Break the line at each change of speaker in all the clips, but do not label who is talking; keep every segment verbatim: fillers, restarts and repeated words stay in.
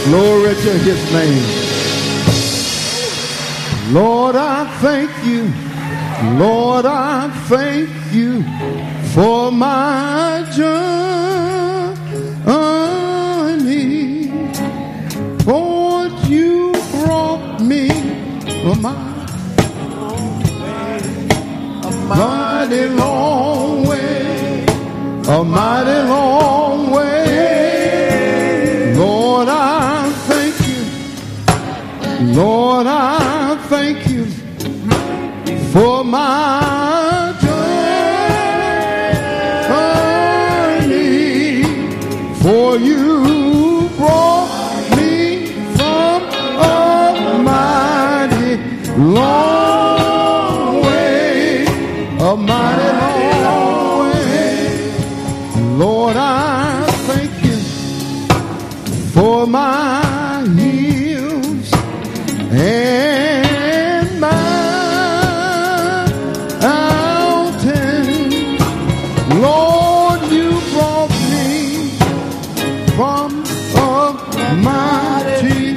Glory to his name. Lord, I thank you. Lord, I thank you for my journey. For you brought me a mighty long way. A mighty long way. Lord, I thank you. Lord, I thank you for my journey. For you brought me from a mighty long way. A mighty long way. Lord, I thank you for my heels and my mountain. Lord, you brought me from a mighty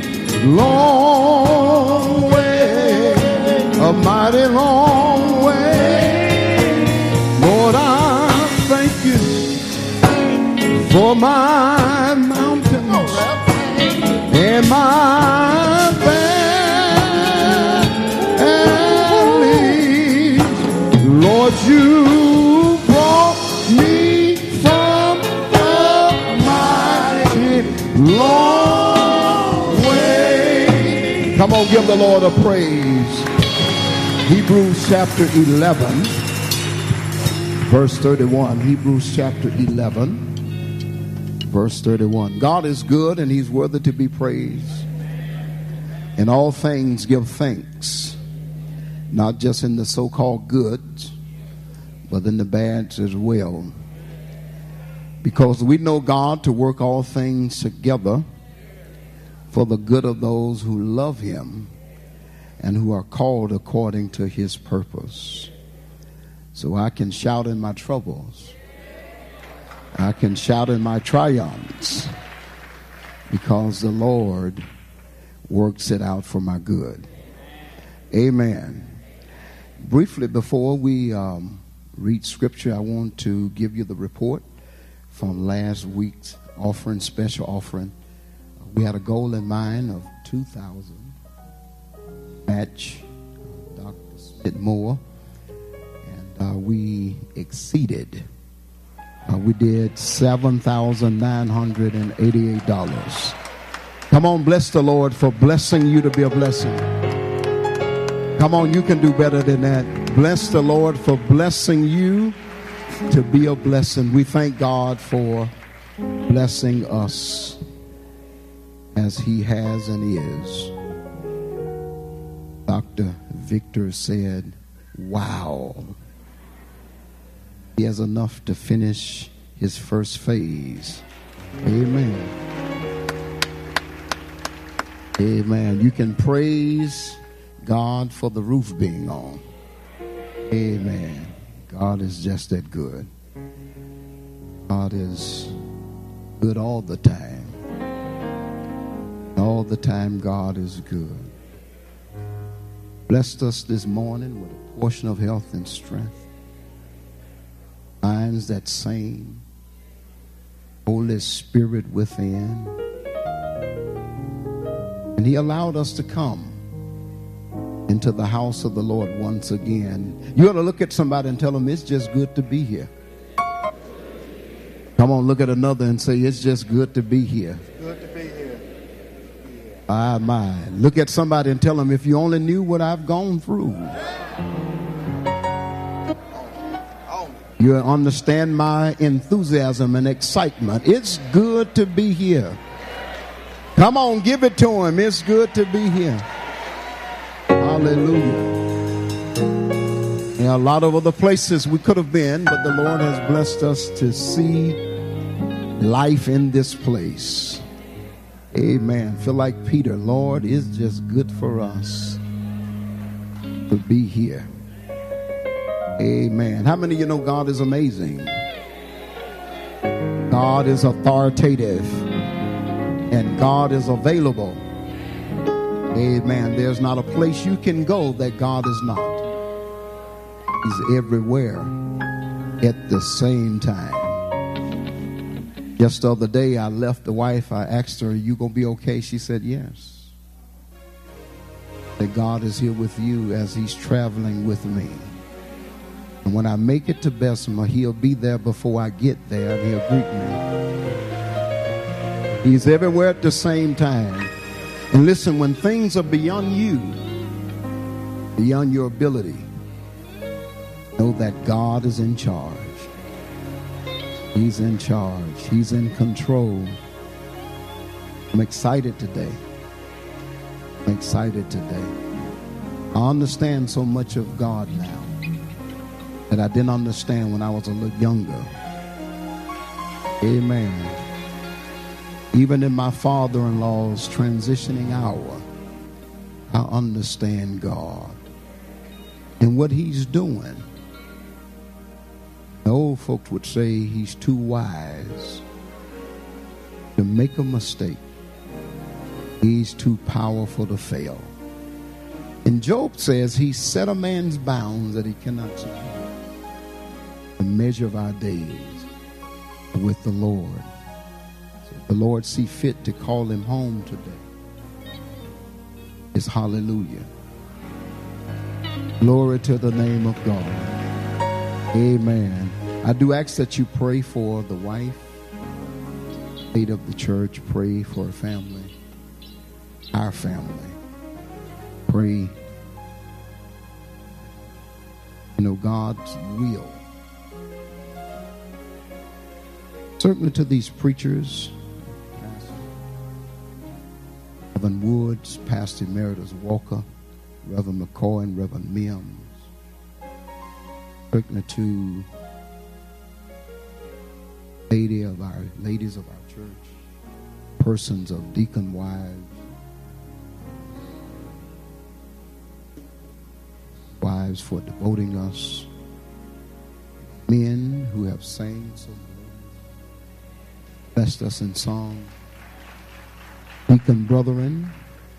long way. A mighty long way. Lord, I thank you for my mountains and my valleys. Lord, you brought me from a mighty long way. Come on, give the Lord a praise. Hebrews chapter eleven, verse thirty-one. Hebrews chapter eleven. Verse thirty-one. God is good and he's worthy to be praised. In all things give thanks, not just in the so-called goods, but in the bads as well. Because we know God to work all things together for the good of those who love him and who are called according to his purpose. So I can shout in my troubles. I can shout in my triumphs because the Lord works it out for my good. Amen. Briefly, before we um, read scripture, I want to give you the report from last week's offering, special offering. We had a goal in mind of two thousand. Match Doctor Sid Moore. And uh, we exceeded. Uh, we did seven thousand nine hundred eighty-eight dollars. Come on, bless the Lord for blessing you to be a blessing. Come on, you can do better than that. Bless the Lord for blessing you to be a blessing. We thank God for blessing us as he has and is. Doctor Victor said, wow. He has enough to finish his first phase. Amen. Amen. You can praise God for the roof being on. Amen. God is just that good. God is good all the time. All the time God is good. Blessed us this morning with a portion of health and strength. Minds that sing, Holy Spirit within. And he allowed us to come into the house of the Lord once again. You ought to look at somebody and tell them it's just good to be here. Come on, look at another and say it's just good to be here.
Good to be here.
Ah, my. Look at somebody and tell them if you only knew what I've gone through. You understand my enthusiasm and excitement. It's good to be here. Come on, give it to him. It's good to be here. Hallelujah. There are a lot of other places we could have been, but the Lord has blessed us to see life in this place. Amen. Feel like Peter, Lord, it's just good for us to be here. Amen. How many of you know God is amazing? God is authoritative. and God is available. Amen. There's not a place you can go that God is not. He's everywhere at the same time. Just the other day, I left the wife. I asked her, "You gonna be okay?" She said, "Yes." That God is here with you as he's traveling with me. And when I make it to Bessemer, he'll be there before I get there, and he'll greet me. He's everywhere at the same time. And listen, when things are beyond you, beyond your ability, know that God is in charge. He's in charge. He's in control. I'm excited today. I'm excited today. I understand so much of God now that I didn't understand when I was a little younger. Amen. Even in my father-in-law's transitioning hour, I understand God and what he's doing. The old folks would say he's too wise to make a mistake. He's too powerful to fail. And Job says he set a man's bounds that he cannot surpass. The measure of our days with the Lord. So the Lord see fit to call him home today. It's hallelujah. Glory to the name of God. Amen. I do ask that you pray for the wife, lead of the church. Pray for her family, our family. Pray, you know, God's will. Certainly to these preachers, Reverend Woods, Pastor Emeritus Walker, Reverend McCoy, and Reverend Mims. Certainly to lady of our ladies of our church, persons of deacon wives, wives for devoting us, men who have sang so much, blessed us in song, deacon brethren,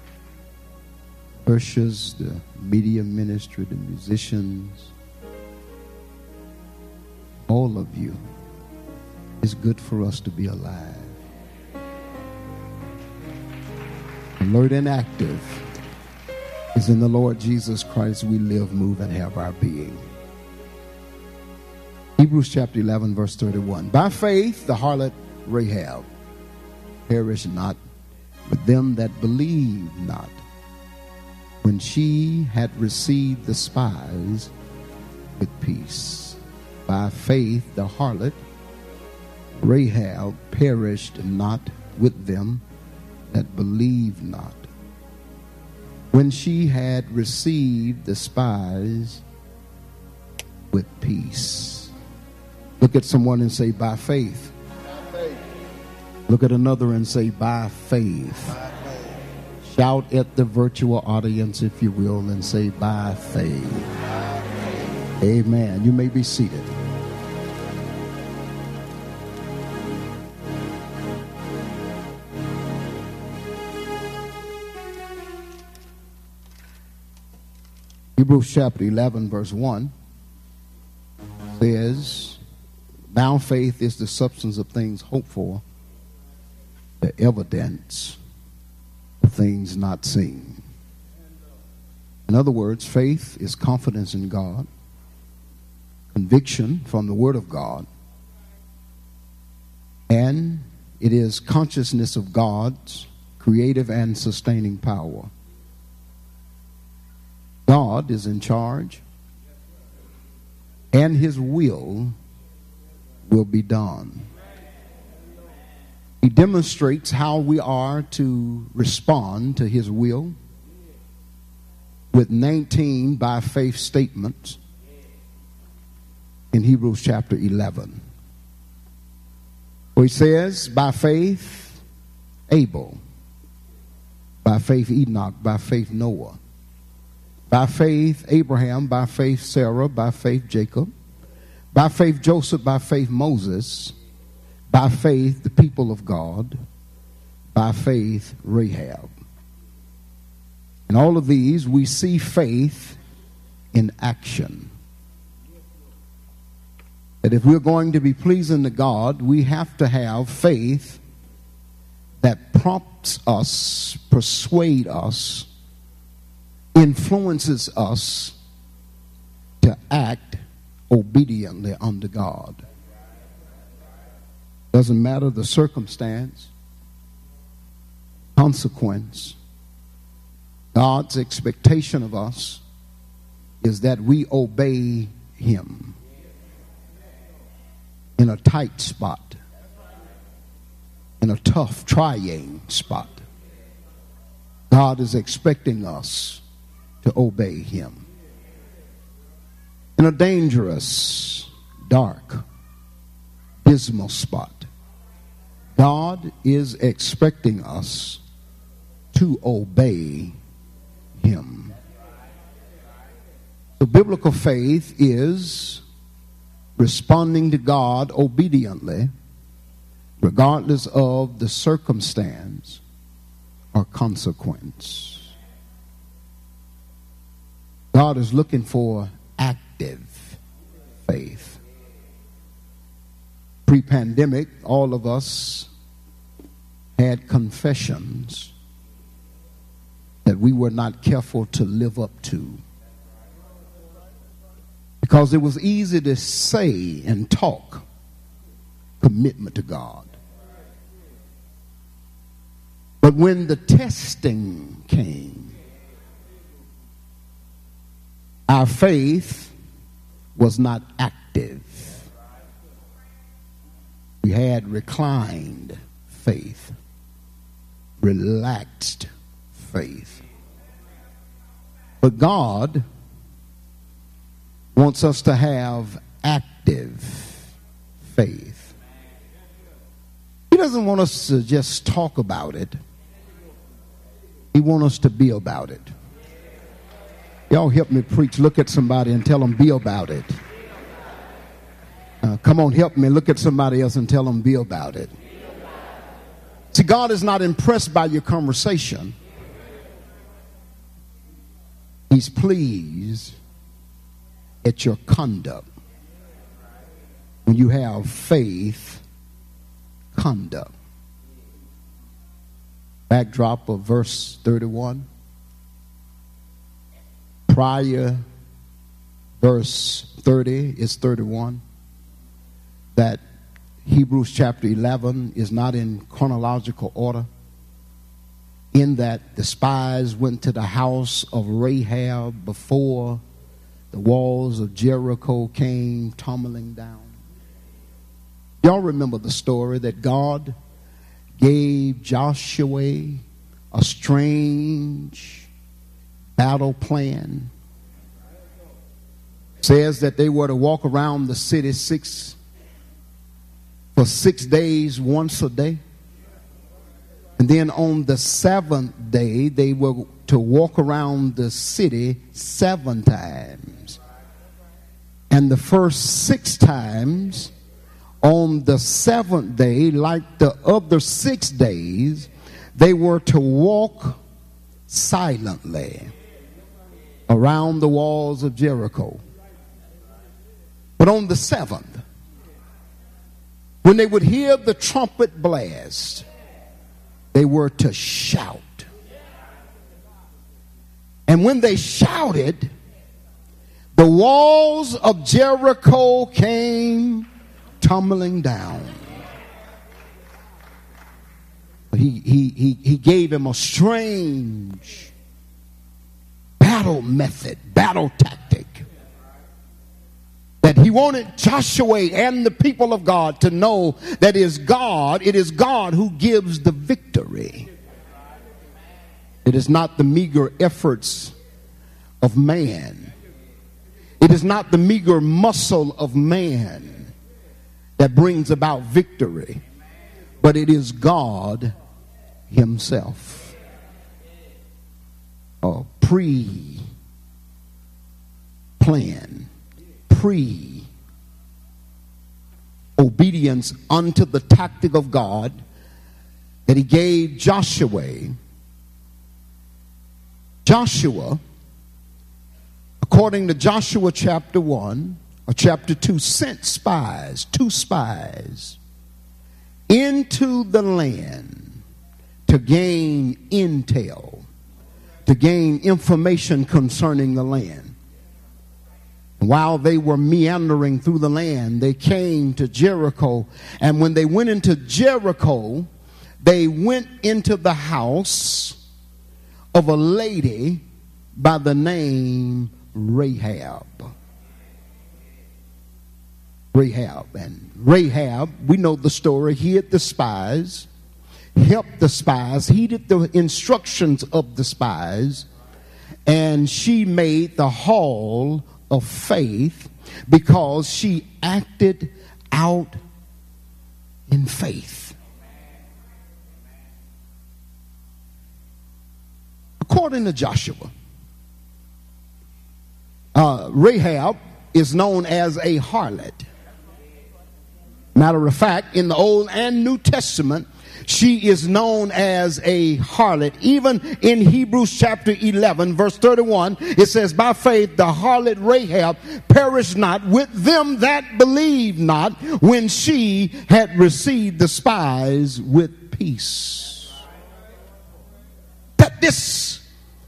ushers, the media ministry, the musicians, all of you. It's good for us to be alive, alert and active. Is in the Lord Jesus Christ we live, move, and have our being. Hebrews chapter eleven, verse thirty-one. By faith the harlot Rahab perished not with them that believed not, when she had received the spies with peace. By faith the harlot Rahab perished not with them that believed not, when she had received the spies with peace. Look at someone and say, by faith. By faith. Look at another and say, by faith. By faith. Shout at the virtual audience, if you will, and say, by faith. By faith. Amen. You may be seated. Hebrews chapter eleven, verse one says, now faith is the substance of things hoped for, the evidence of things not seen. In other words, faith is confidence in God, conviction from the Word of God, and it is consciousness of God's creative and sustaining power. God is in charge, and his will will be done. He demonstrates how we are to respond to his will with nineteen by faith statements in Hebrews chapter eleven. Where he says, by faith Abel, by faith Enoch, by faith Noah, by faith Abraham, by faith Sarah, by faith Jacob, by faith Joseph, by faith Moses, by faith the people of God, by faith, Rahab. In all of these, we see faith in action. That if we're going to be pleasing to God, we have to have faith that prompts us, persuades us, influences us to act obediently unto God. Doesn't matter the circumstance, consequence. God's expectation of us is that we obey him in a tight spot, in a tough, trying spot. God is expecting us to obey him. In a dangerous, dark, dismal spot, God is expecting us to obey him. So biblical faith is responding to God obediently, regardless of the circumstance or consequence. God is looking for active faith. Pre-pandemic, all of us had confessions that we were not careful to live up to. Because it was easy to say and talk commitment to God. But when the testing came, our faith was not active. We had reclined faith, relaxed faith. But God wants us to have active faith. He doesn't want us to just talk about it. He wants us to be about it. Y'all help me preach. Look at somebody and tell them, be about it. Uh, come on, help me. Look at somebody else and tell them, be about it. See, God is not impressed by your conversation. He's pleased at your conduct. When you have faith, conduct. Backdrop of verse thirty-one. Prior verse thirty is thirty-one. That Hebrews chapter eleven is not in chronological order, in that the spies went to the house of Rahab before the walls of Jericho came tumbling down. Y'all remember the story that God gave Joshua a strange battle plan. It says that they were to walk around the city six for six days once a day. And then on the seventh day, they were to walk around the city seven times. And the first six times, on the seventh day, like the other six days, they were to walk silently around the walls of Jericho. But on the seventh, when they would hear the trumpet blast, they were to shout. And when they shouted, the walls of Jericho came tumbling down. He, he, he, he gave him a strange battle method, battle tactic. That he wanted Joshua and the people of God to know that is God, it is God who gives the victory. It is not the meager efforts of man. It is not the meager muscle of man that brings about victory, but it is God himself. A pre-plan, pre-obedience unto the tactic of God that he gave Joshua. Joshua, according to Joshua chapter one or chapter two, sent spies, two spies, into the land to gain intel, to gain information concerning the land. While they were meandering through the land, they came to Jericho. And when they went into Jericho, they went into the house of a lady by the name Rahab. Rahab. And Rahab, we know the story, hid the spies, helped the spies, heeded the instructions of the spies, and she made the hall of faith because she acted out in faith. According to Joshua, uh, Rahab is known as a harlot. Matter of fact, in the Old and New Testament, she is known as a harlot. Even in Hebrews chapter eleven, verse thirty-one, it says, by faith the harlot Rahab perished not with them that believed not, when she had received the spies with peace. That this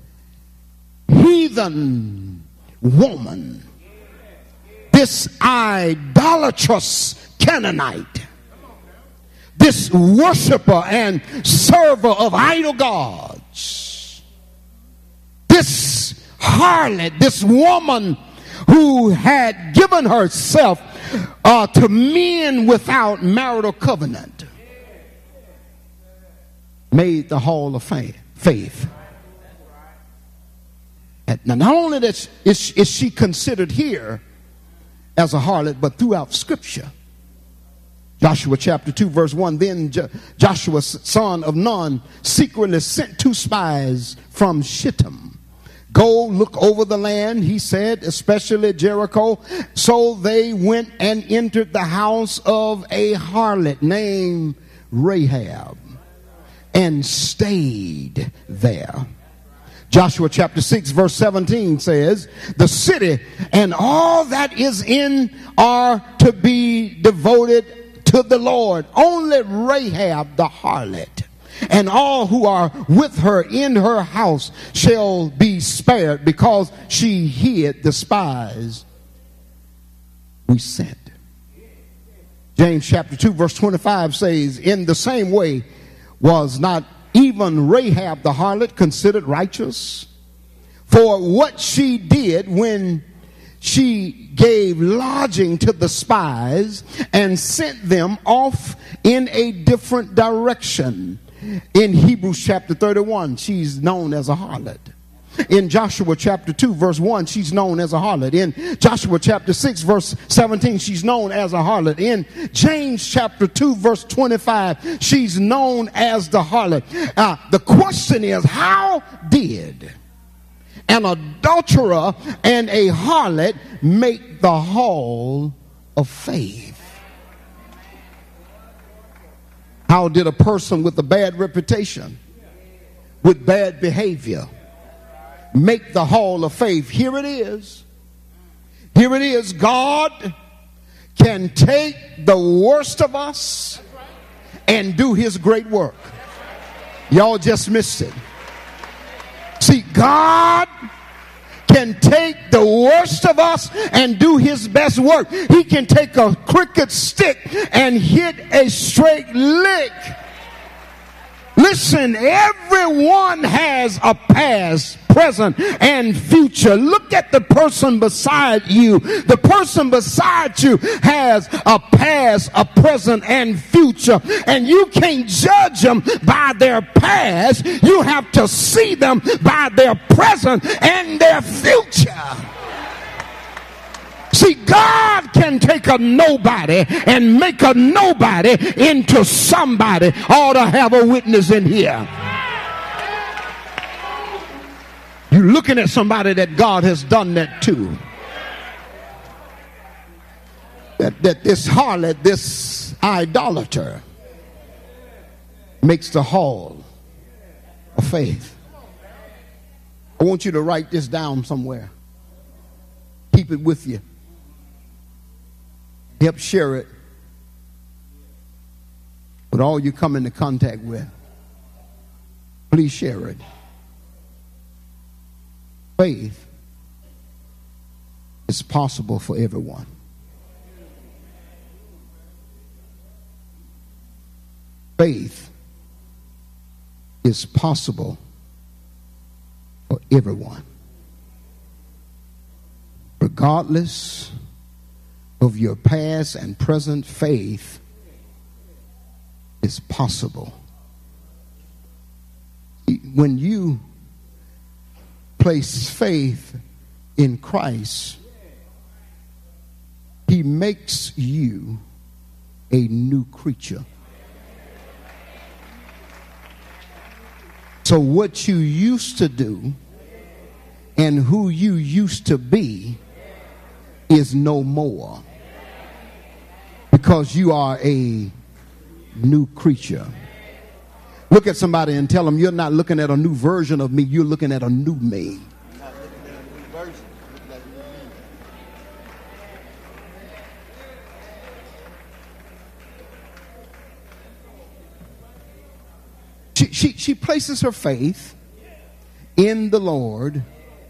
heathen woman, this idolatrous Canaanite, this worshiper and server of idol gods, this harlot, this woman who had given herself uh, to men without marital covenant, made the hall of faith. And now, not only that is, is she considered here as a harlot, but throughout Scripture. Joshua chapter two verse one, then Jo- Joshua son of Nun secretly sent two spies from Shittim. Go look over the land, he said, especially Jericho. So they went and entered the house of a harlot named Rahab and stayed there. Joshua chapter six verse seventeen says, the city and all that is in are to be devoted to the Lord. Only Rahab the harlot and all who are with her in her house shall be spared, because she hid the spies we sent. James chapter two verse twenty-five says, in the same way was not even Rahab the harlot considered righteous for what she did when she gave lodging to the spies and sent them off in a different direction. In Hebrews chapter thirty-one, she's known as a harlot. In Joshua chapter two verse one, she's known as a harlot. In Joshua chapter six verse seventeen, she's known as a harlot. In James chapter two verse twenty-five, she's known as the harlot. Uh, the question is, how did an adulterer and a harlot make the hall of faith? How did a person with a bad reputation, with bad behavior, make the hall of faith? Here it is. Here it is. God can take the worst of us and do his great work. Y'all just missed it. See, God can take the worst of us and do his best work. He can take a crooked stick and hit a straight lick. Listen, everyone has a past, present, and future. Look at the person beside you. The person beside you has a past, a present, and future. And you can't judge them by their past. You have to see them by their present and their future. See, God can take a nobody and make a nobody into somebody. Ought to have a witness in here. You're looking at somebody that God has done that to. That, that this harlot, this idolater, makes the hall of faith. I want you to write this down somewhere. Keep it with you. Help share it with all you come into contact with. Please share it. Faith is possible for everyone. Faith is possible for everyone. Regardless of your past and present, faith is possible. When you place faith in Christ, He makes you a new creature. So what you used to do and who you used to be is no more, because you are a new creature. Look at somebody and tell them, you're not looking at a new version of me, you're looking at a new me. She, she, she places her faith in the Lord.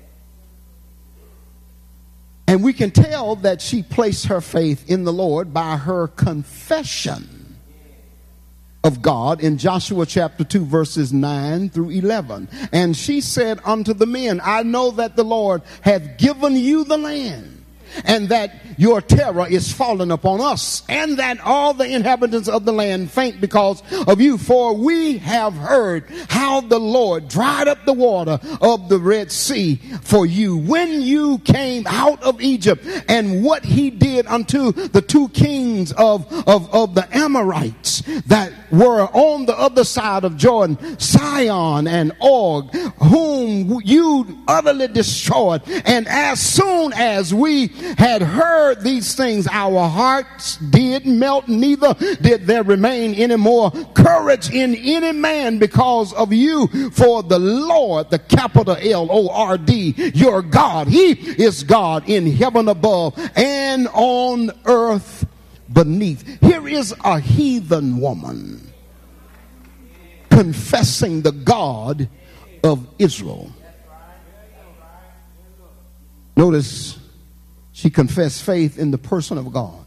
And we can tell that she placed her faith in the Lord by her confession of God in Joshua chapter two, verses nine through eleven. And she said unto the men, I know that the Lord hath given you the land, and that your terror is fallen upon us, and that all the inhabitants of the land faint because of you. For we have heard how the Lord dried up the water of the Red Sea for you when you came out of Egypt, and what he did unto the two kings of, of, of the Amorites that were on the other side of Jordan, Sihon and Og, whom you utterly destroyed. And as soon as we had heard these things, our hearts did melt, neither did there remain any more courage in any man because of you. For the Lord, the capital L O R D, your God, He is God in heaven above and on earth beneath. Here is a heathen woman confessing the God of Israel. Notice, she confessed faith in the person of God.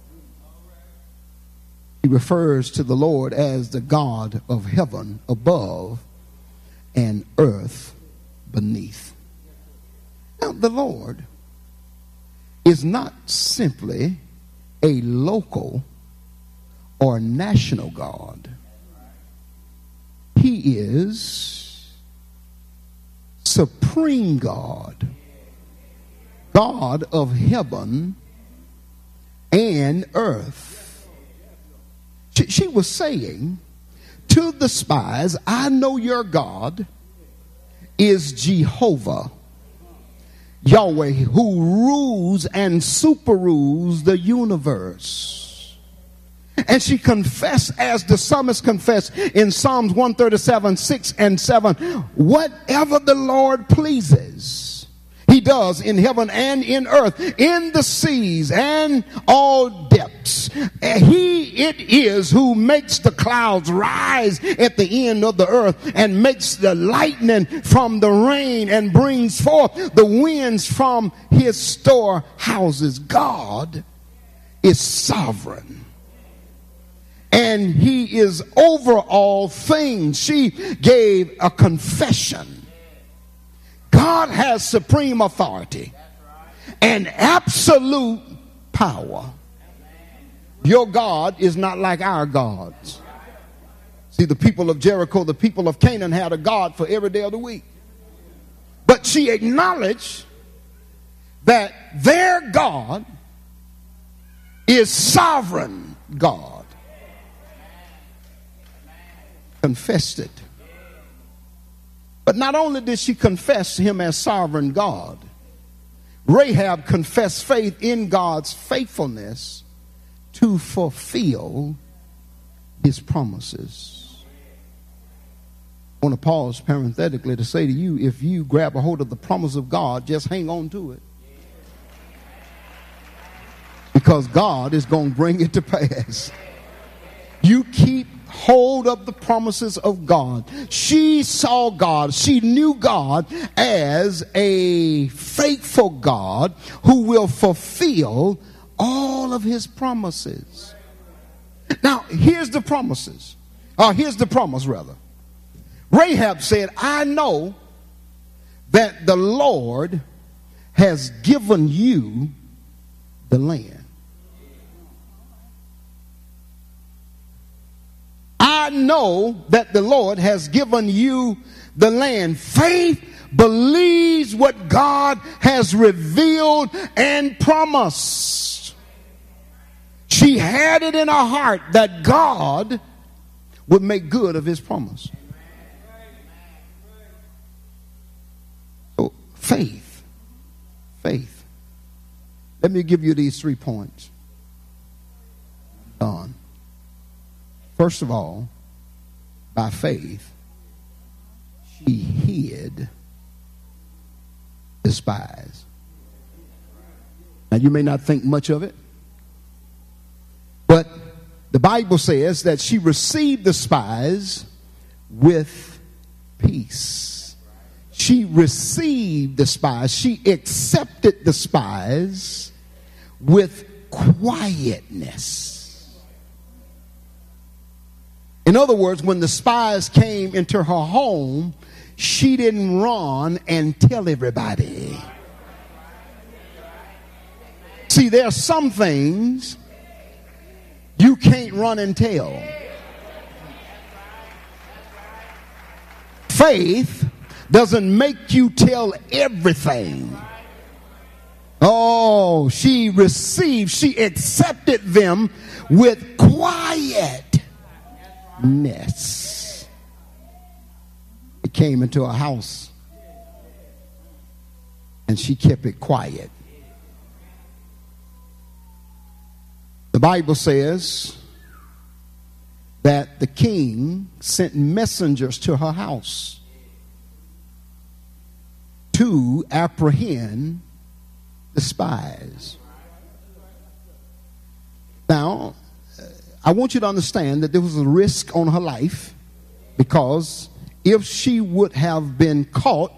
He refers to the Lord as the God of heaven above and earth beneath. Now, the Lord is not simply a local or national God. He is supreme God, God of heaven and earth. She, she was saying to the spies, I know your God is Jehovah, Yahweh, who rules and super rules the universe. And she confessed, as the psalmist confessed in Psalms one thirty-seven, six and seven, whatever the Lord pleases, He does in heaven and in earth, in the seas and all depths. He it is who makes the clouds rise at the end of the earth, and makes the lightning from the rain, and brings forth the winds from His storehouses. God is sovereign, and He is over all things. She gave a confession. God has supreme authority and absolute power. Your God is not like our gods. See, the people of Jericho, the people of Canaan had a God for every day of the week. But she acknowledged that their God is sovereign God. Confessed it. But not only did she confess Him as sovereign God, Rahab confessed faith in God's faithfulness to fulfill His promises. I want to pause parenthetically to say to you, if you grab a hold of the promise of God, just hang on to it. Because God is going to bring it to pass. You keep hold of the promises of God. She saw God. She knew God as a faithful God who will fulfill all of his promises. Now, here's the promises. Or here's the promise, rather. Rahab said, I know that the Lord has given you the land. I know that the Lord has given you the land. Faith believes what God has revealed and promised. She had it in her heart that God would make good of his promise. So, faith. Faith. Let me give you these three points. Done. First of all, by faith, she hid the spies. Now, you may not think much of it, but the Bible says that she received the spies with peace. She received the spies. She accepted the spies with quietness. In other words, when the spies came into her home, she didn't run and tell everybody. See, there are some things you can't run and tell. Faith doesn't make you tell everything. Oh, she received, she accepted them with quietness. It came into her house and she kept it quiet. The Bible says that the king sent messengers to her house to apprehend the spies. Now, I want you to understand that there was a risk on her life, because if she would have been caught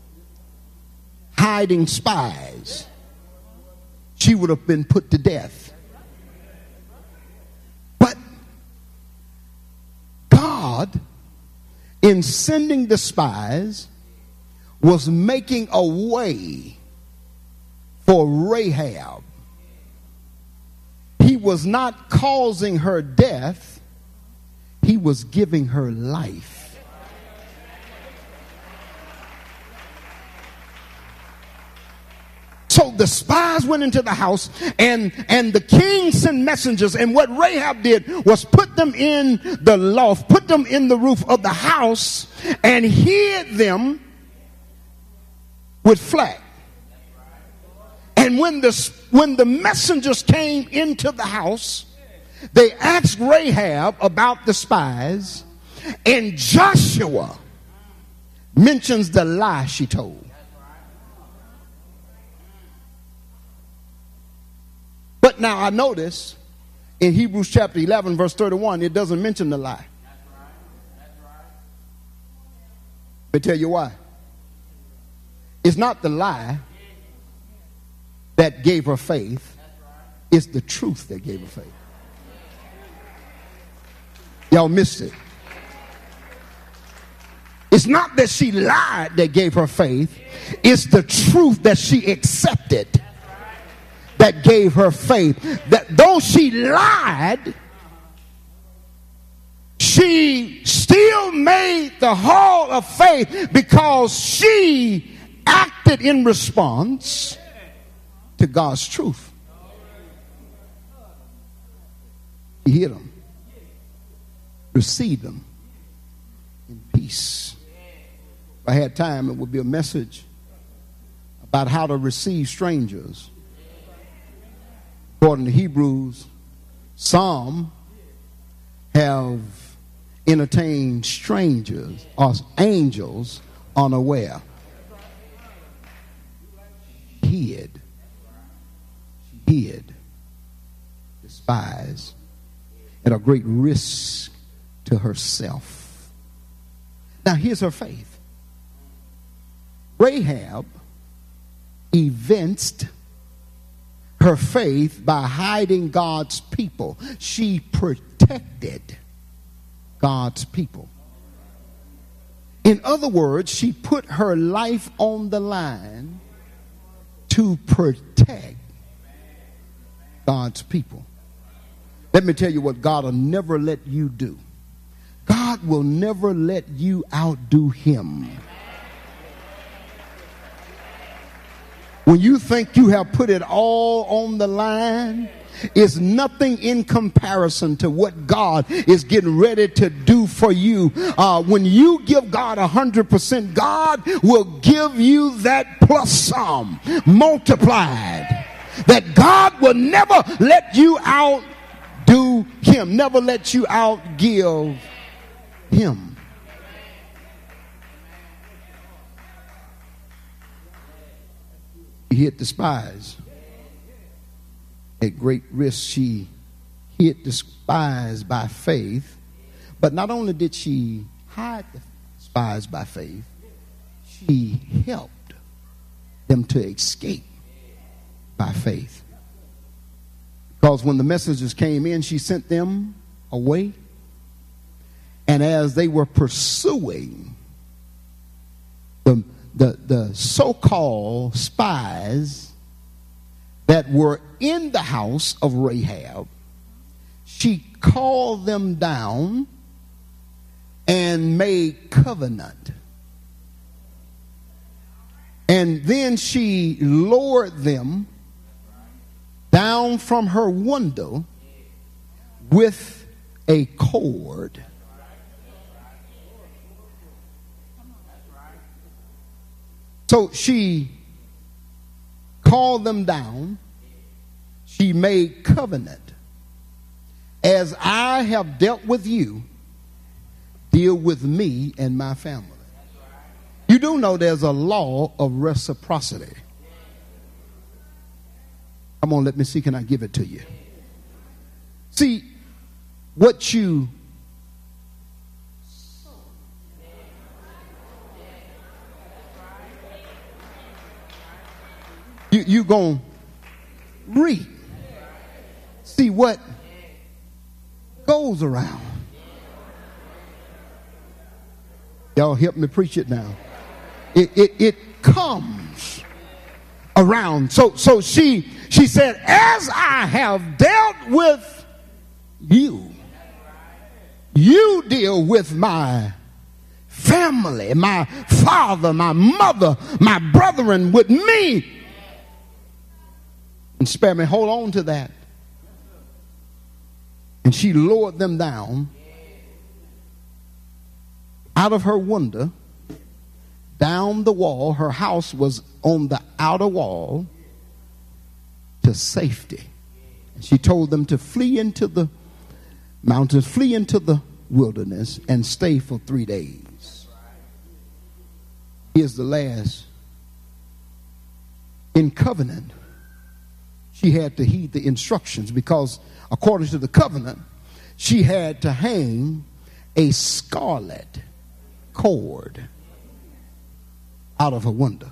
hiding spies, she would have been put to death. But God, in sending the spies, was making a way for Rahab. He was not causing her death. He was giving her life. So the spies went into the house, and, and the king sent messengers. And what Rahab did was put them in the loft, put them in the roof of the house, and hid them with flax. And when the, when the messengers came into the house, they asked Rahab about the spies, and Joshua mentions the lie she told. But now I notice in Hebrews chapter eleven, verse thirty-one, it doesn't mention the lie. Let me tell you why. It's not the lie that gave her faith. It's the truth that gave her faith. Y'all missed it. It's not that she lied that gave her faith. It's the truth that she accepted that gave her faith. That though she lied, she still made the hall of faith, because she acted in response to God's truth. He hid them, received them in peace. If I had time, it would be a message about how to receive strangers. According to Hebrews, some have entertain strangers or angels unaware. She hid. She hid. Despised. At a great risk to herself. Now here's her faith. Rahab evinced her faith by hiding God's people. She protected God's people. In other words, she put her life on the line to protect God's people. Let me tell you what God will never let you do. God will never let you outdo him. When you think you have put it all on the line, it's nothing in comparison to what God is getting ready to do for you. Uh, when you give God a hundred percent, God will give you that plus some multiplied. That God will never let you outdo him, never let you outgive him. He hid the spies. At great risk, she hid the spies by faith. But not only did she hide the spies by faith, she helped them to escape by faith. Because when the messengers came in, she sent them away. And as they were pursuing the The, the so-called spies that were in the house of Rahab, she called them down and made covenant. And then she lowered them down from her window with a cord. So she called them down. She made covenant. As I have dealt with you, deal with me and my family. You do know there's a law of reciprocity. Come on, let me see. Can I give it to you? See, what you You, you gonna read. See what goes around. Y'all help me preach it now. It, it, it comes around. So, so she, she said, as I have dealt with you, you deal with my family, my father, my mother, my brethren, with me. And spare me. Hold on to that. And she lowered them down out of her window, down the wall. Her house was on the outer wall to safety. And she told them to flee into the mountains, flee into the wilderness, and stay for three days. Here's the last. In covenant, she had to heed the instructions, because according to the covenant, she had to hang a scarlet cord out of her window.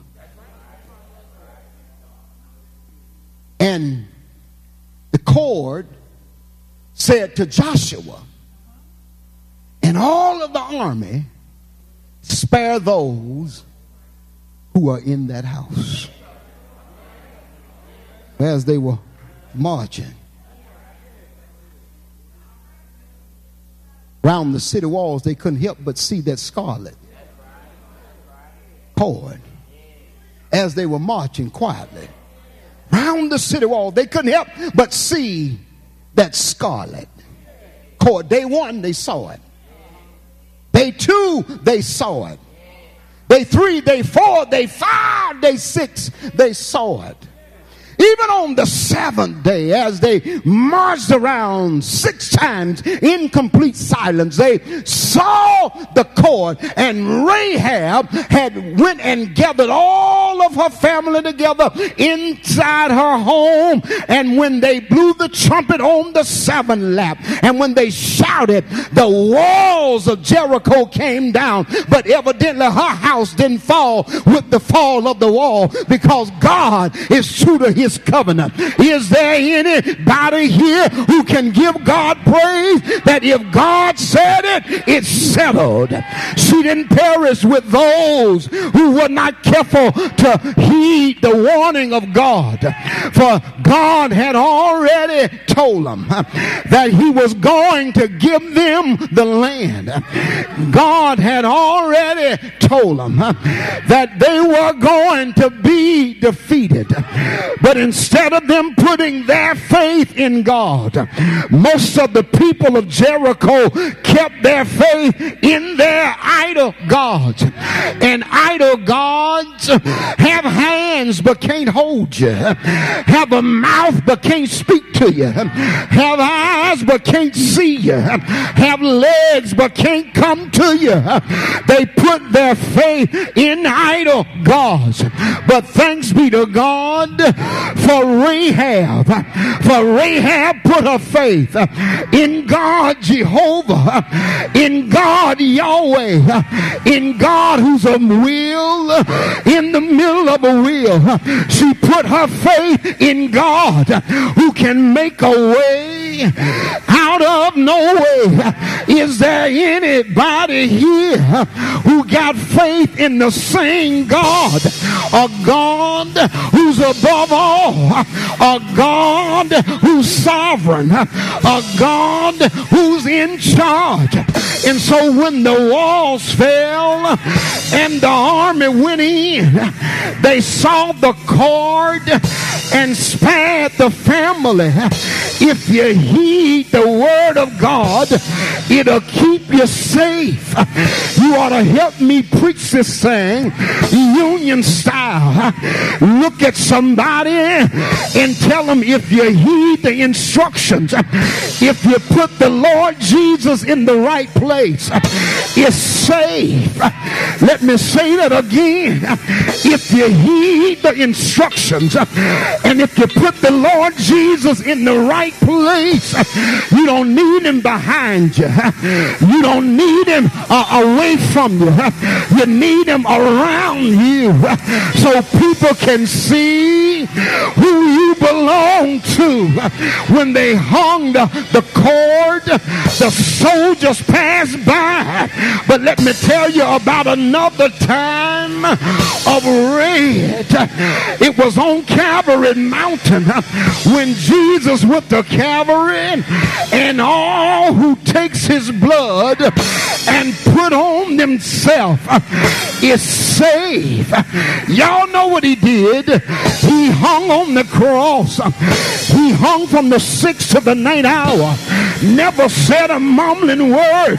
And the cord said to Joshua and all of the army, spare those who are in that house. As they were marching around the city walls, they couldn't help but see that scarlet cord. As they were marching quietly round the city wall, they couldn't help but see that scarlet cord. Day one, they saw it. Day two, they saw it. Day three, day four, day five, day six, they saw it. Even on the seventh day, as they marched around six times in complete silence, they saw the cord, and Rahab had went and gathered all of her family together inside her home. And when they blew the trumpet on the seventh lap, and when they shouted, the walls of Jericho came down. But evidently her house didn't fall with the fall of the wall, because God is true to his covenant. Is there anybody here who can give God praise that if God said it, it's settled? She didn't perish with those who were not careful to heed the warning of God, for God had already told them that he was going to give them the land. God had already told them that they were going to be defeated. But instead of them putting their faith in God, most of the people of Jericho kept their faith in their idol gods. And idol gods have hands but can't hold you, have a mouth but can't speak to you, have eyes but can't see you, have legs but can't come to you. They put their faith in idol gods. But thanks be to God for Rahab. For Rahab put her faith in God Jehovah, in God Yahweh, in God who's a will in the middle of a wheel. She put her faith in God who can make a way out of no way. Is there anybody here who got faith in the same God? A God who's above all, a God who's sovereign, a God who's in charge. And so when the walls fell and the army went in, they saw the cord and spared the family. If you heed the word of God, it'll keep you safe. You ought to help me preach this thing union style. Look at somebody and tell them, if you heed the instructions, if you put the Lord Jesus in the right place, it's safe. Let me say that again. If you heed the instructions, and if you put the Lord Jesus in the right place, you don't need him behind you. You don't need him uh, away from you. You need him around you, so people can see who you belong to. When they hung the, the cord, the soldiers passed by. But let me tell you about another time of red. It was on Calvary Mountain when Jesus with the Calvary, and all who takes his blood and put on themselves is saved. Y'all know what he did. He hung on the cross. He hung from the sixth to the ninth hour. Never said a mumbling word.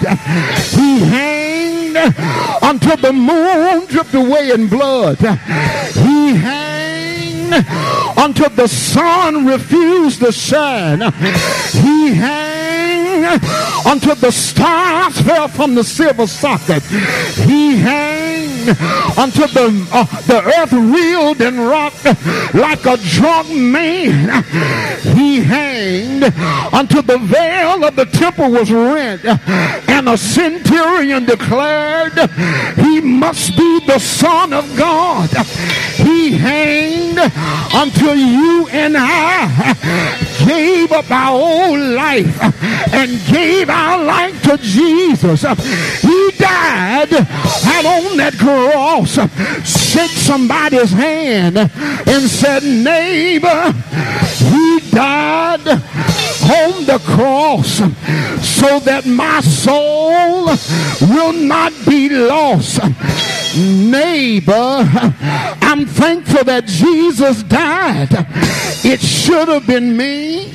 He hanged until the moon dripped away in blood. He hanged until the sun refused to shine. He hanged until the stars fell from the silver socket. He hanged until the, uh, the earth reeled and rocked like a drunk man. He hanged until the veil of the temple was rent, and a centurion declared he must be the Son of God. He hanged until you and I gave up our old life and gave our life to Jesus. He died out on that cross. Shake somebody's hand and said, neighbor, he died on the cross so that my soul will not be lost. Neighbor, I'm thankful that Jesus died. It should have been me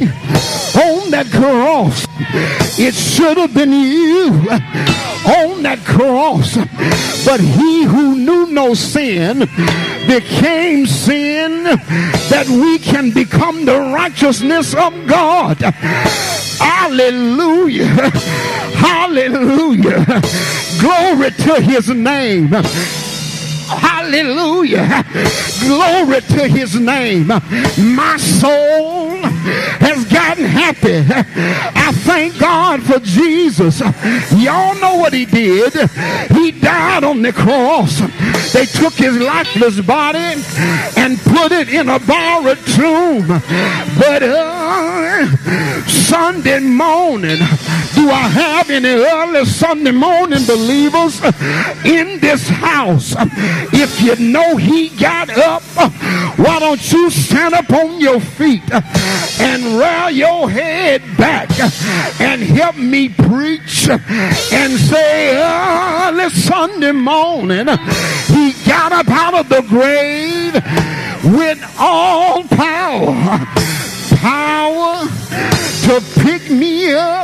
on that cross. It should have been you on that cross. But he who knew no sin became sin that we can become the righteousness of God. Hallelujah. Hallelujah. Glory to his name. Hallelujah. Glory to his name. My soul has gotten happy. I thank God for Jesus. Y'all know what he did. He died on the cross. They took his lifeless body and put it in a borrowed tomb. But uh, Sunday morning, do I have any early Sunday morning believers in this house? If you know he got up, why don't you stand up on your feet and roll your head back and help me preach and say, early Sunday morning, he got up out of the grave with all power. Power to pick me up.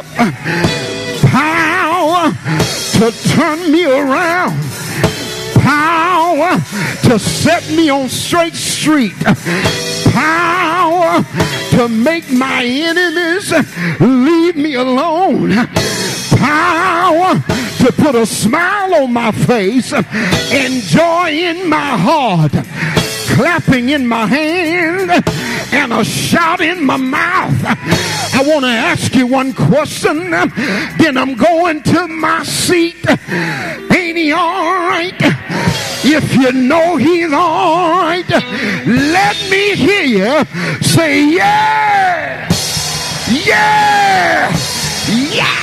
Power to turn me around. Power to set me on straight street. Power to make my enemies leave me alone. Power to put a smile on my face and joy in my heart. Clapping in my hand and a shout in my mouth. I want to ask you one question, then I'm going to my seat. Ain't he all right? If you know he's all right, let me hear you say, yeah, yeah, yeah,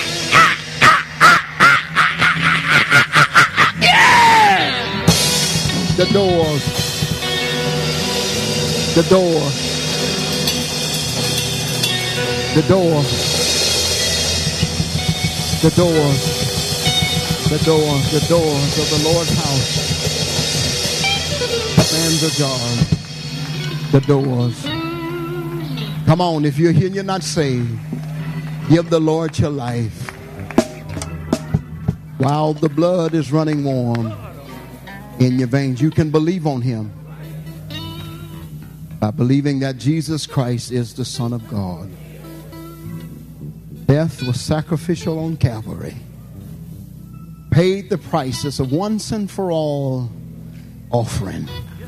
yeah. The doors. The door, the door, the doors, the doors, the doors of the Lord's house stands ajar. The doors. Come on, if you're here and you're not saved, give the Lord your life while the blood is running warm in your veins. You can believe on him by believing that Jesus Christ is the Son of God. Death was sacrificial on Calvary. Paid the price as a once and for all offering.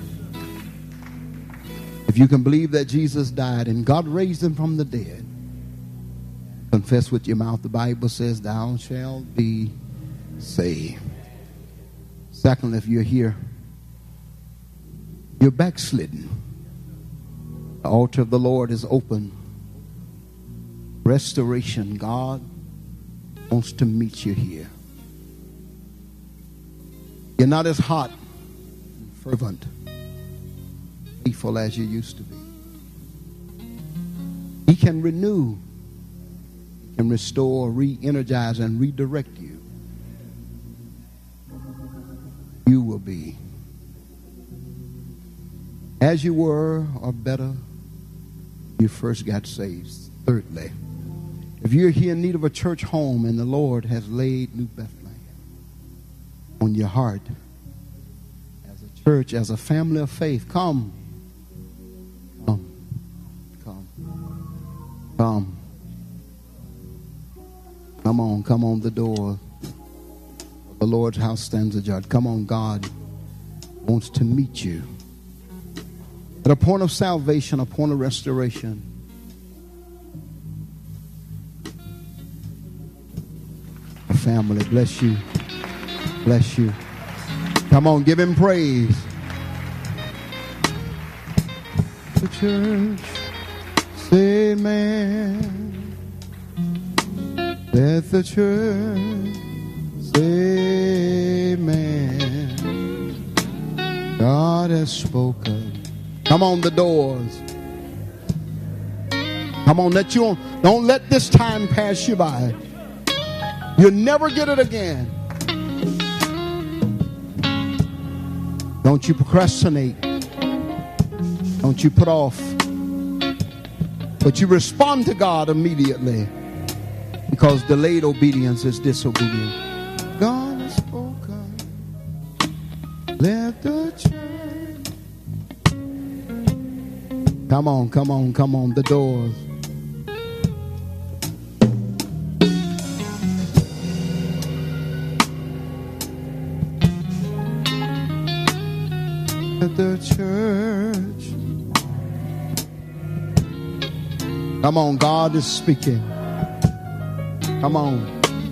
If you can believe that Jesus died and God raised him from the dead, confess with your mouth, the Bible says, thou shalt be saved. Secondly, if you're here, you're backslidden. The altar of the Lord is open. Restoration. God wants to meet you here. You're not as hot and fervent, faithful as you used to be. He can renew, he can restore, re-energize, and redirect you. You will be as you were or better you first got saved. Thirdly, if you're here in need of a church home and the Lord has laid New Bethlehem on your heart as a church, as a family of faith, come. Come. Come. Come. Come on. Come on. The door of the Lord's house stands ajar. Come on. God wants to meet you at a point of salvation, a point of restoration. Family, bless you. Bless you. Come on, give him praise. The church, say amen. Let the church say amen. God has spoken. Come on, the doors. Come on, let you on. Don't let this time pass you by. You'll never get it again. Don't you procrastinate. Don't you put off. But you respond to God immediately, because delayed obedience is disobedience. God has spoken. Let the church Come on, come on, come on, the doors. At the church. Come on, God is speaking. Come on.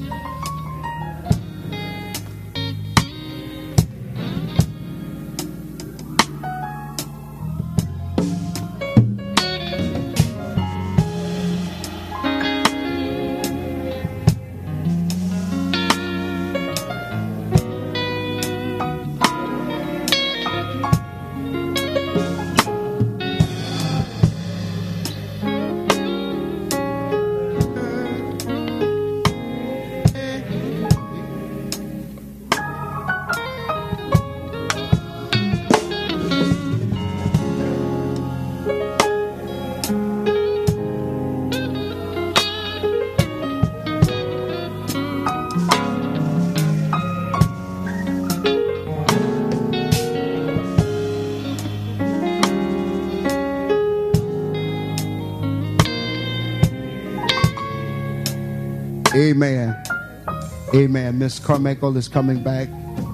Amen. Amen. Miss Carmichael is coming back.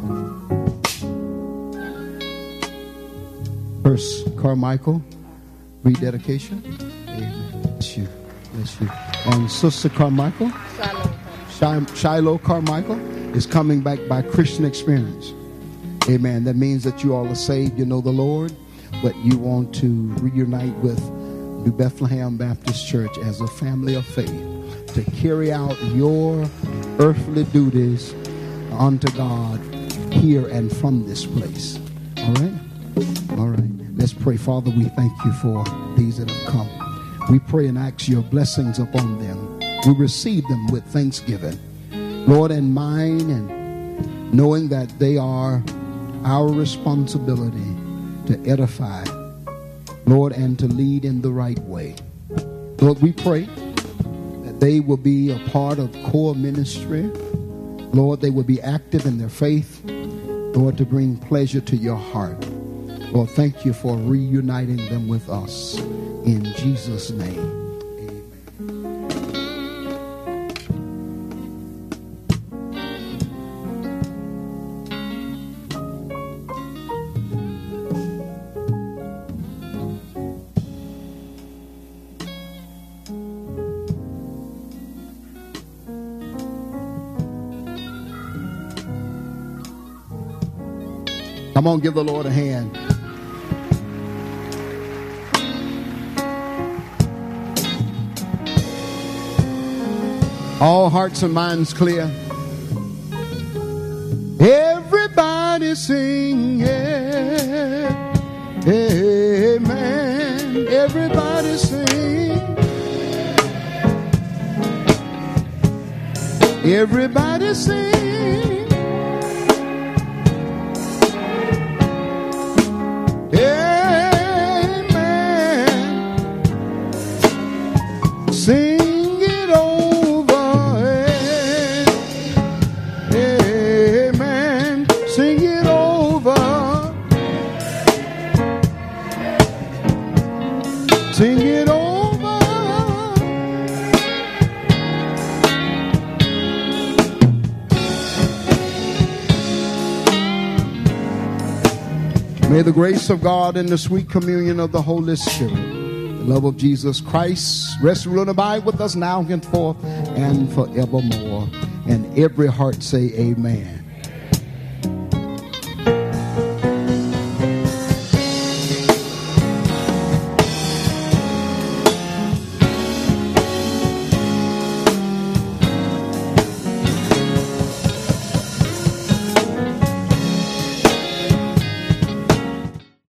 First Carmichael, rededication. Amen. Bless you. Bless you. And Sister Carmichael, Shiloh. Shiloh Carmichael is coming back by Christian experience. Amen. That means that you all are saved, you know the Lord, but you want to reunite with New Bethlehem Baptist Church as a family of faith, to carry out your earthly duties unto God here and from this place. All right? All right. Let's pray. Father, we thank you for these that have come. We pray and ask your blessings upon them. We receive them with thanksgiving, Lord, in mind, and knowing that they are our responsibility to edify, Lord, and to lead in the right way. Lord, we pray they will be a part of core ministry. Lord, they will be active in their faith, Lord, to bring pleasure to your heart. Lord, thank you for reuniting them with us. In Jesus' name. Come on, give the Lord a hand. All hearts and minds clear. Everybody sing, yeah. Amen. Everybody sing. Everybody sing. Sing it over, amen. Sing it over, sing it over. May the grace of God and the sweet communion of the Holy Spirit, the love of Jesus Christ, rest, rule, and abide with us now and forth and forevermore. And every heart say amen.